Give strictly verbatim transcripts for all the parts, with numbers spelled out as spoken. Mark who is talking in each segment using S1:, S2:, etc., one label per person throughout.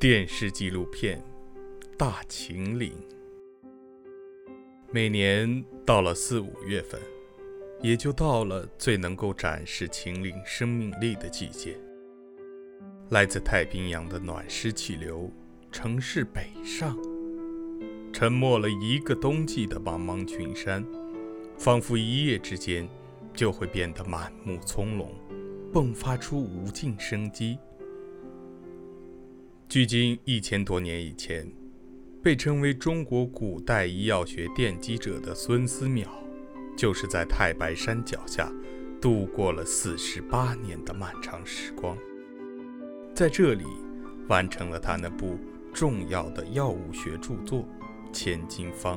S1: 电视纪录片《大秦岭》。每年到了四五月份，也就到了最能够展示秦岭生命力的季节。来自太平洋的暖湿气流乘势北上，沉没了一个冬季的茫茫群山，仿佛一夜之间就会变得满目葱茏，迸发出无尽生机。距今一千多年以前，被称为中国古代医药学奠基者的孙思邈，就是在太白山脚下度过了四十八年的漫长时光，在这里完成了他那部重要的药物学著作《千金方》。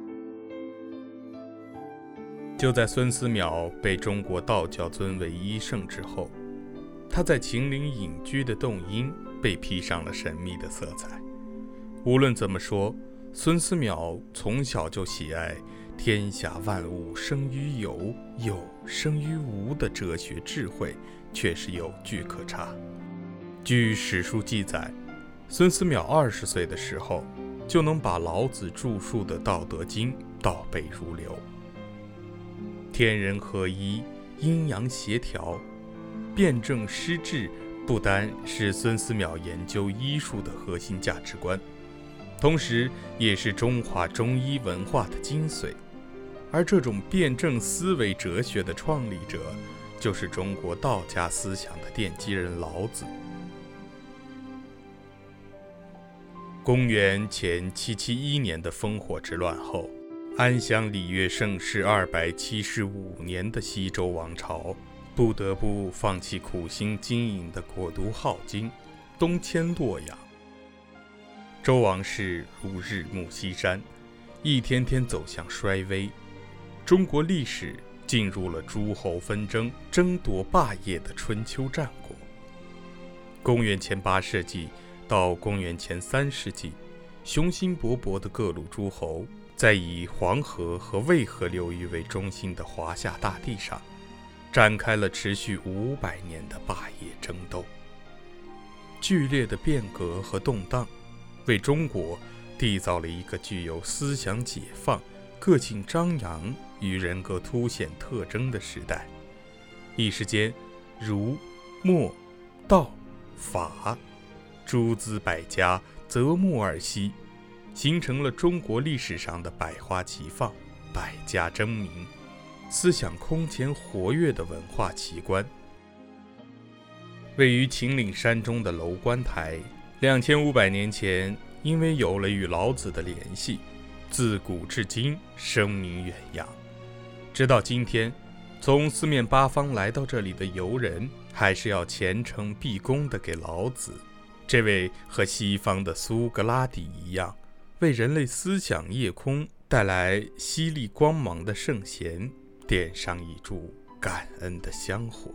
S1: 就在孙思邈被中国道教尊为医圣之后，他在秦岭隐居的洞阴被披上了神秘的色彩。无论怎么说，孙思邈从小就喜爱天下万物生于有，有生于无的哲学智慧，却是有据可查。据史书记载，孙思邈二十岁的时候，就能把老子著述的《道德经》倒背如流。天人合一，阴阳协调，辩证施治，不单是孙思邈研究医术的核心价值观，同时也是中华中医文化的精髓。而这种辩证思维哲学的创立者，就是中国道家思想的奠基人老子。公元前七七一年的烽火之乱后，安享礼乐盛世二百七十五年的西周王朝不得不放弃苦心经营的国都镐京，东迁洛阳。周王室如日暮西山，一天天走向衰微。中国历史进入了诸侯纷争、争夺霸业的春秋战国。公元前八世纪到公元前三世纪，雄心勃勃的各路诸侯在以黄河和渭河流域为中心的华夏大地上展开了持续五百年的霸业争斗。剧烈的变革和动荡为中国缔造了一个具有思想解放、个性张扬与人格凸显特征的时代。一时间，儒、墨、道、法诸资百家择木而栖，形成了中国历史上的百花齐放、百家争鸣、思想空前活跃的文化奇观。位于秦岭山中的楼观台，两千五百年前因为有了与老子的联系，自古至今声名远扬。直到今天，从四面八方来到这里的游人，还是要虔诚毕恭地给老子这位和西方的苏格拉底一样，为人类思想夜空带来犀利光芒的圣贤点上一柱感恩的香火。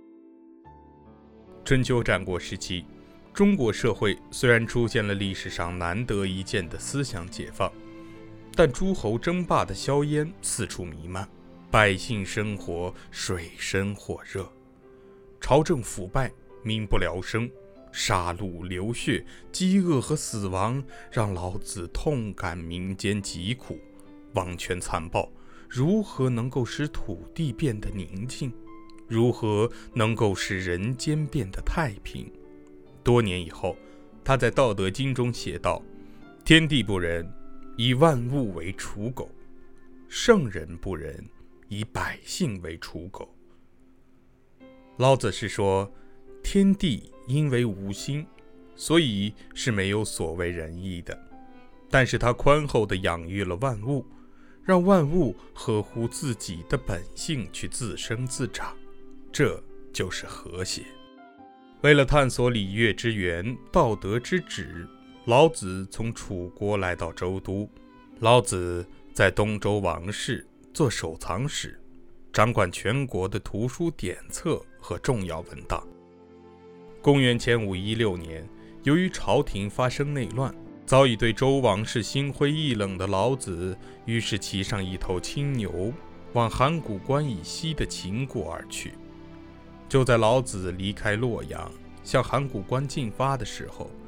S1: 春秋战国时期，中国社会虽然出现了历史上难得一见的思想解放，但诸侯争霸的硝烟四处弥漫，百姓生活水深火热，朝政腐败，民不聊生，杀戮流血，饥饿和死亡让老子痛感民间疾苦。王权残暴，如何能够使土地变得宁静？如何能够使人间变得太平？多年以后，他在《道德经》中写道：天地不仁，以万物为刍狗；圣人不仁，以百姓为刍狗。老子是说，天地因为无心，所以是没有所谓仁义的，但是他宽厚地养育了万物，让万物合乎自己的本性去自生自长，这就是和谐。为了探索礼乐之源、道德之旨，老子从楚国来到周都。老子在东周王室做守藏使，掌管全国的图书典册和重要文档。公元前五一六年，由于朝廷发生内乱，早已对周王室心灰意冷的老子，于是骑上一头青牛，往函谷关以西的秦国而去。就在老子离开洛阳，向函谷关进发的时候，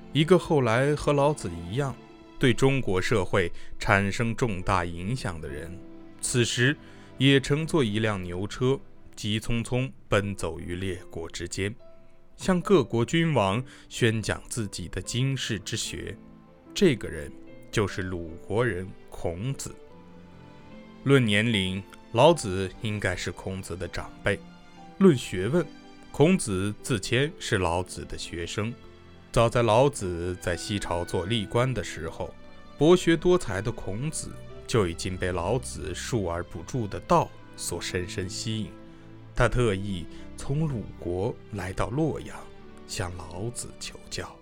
S1: 一个后来和老子一样对中国社会产生重大影响的人，此时也乘坐一辆牛车，急匆匆奔走于列国之间，向各国君王宣讲自己的经世之学。这个人就是鲁国人孔子。论年龄，老子应该是孔子的长辈；论学问，孔子自谦是老子的学生。早在老子在西朝做历官的时候，博学多才的孔子就已经被老子述而不著的道所深深吸引。他特意从鲁国来到洛阳，向老子求教。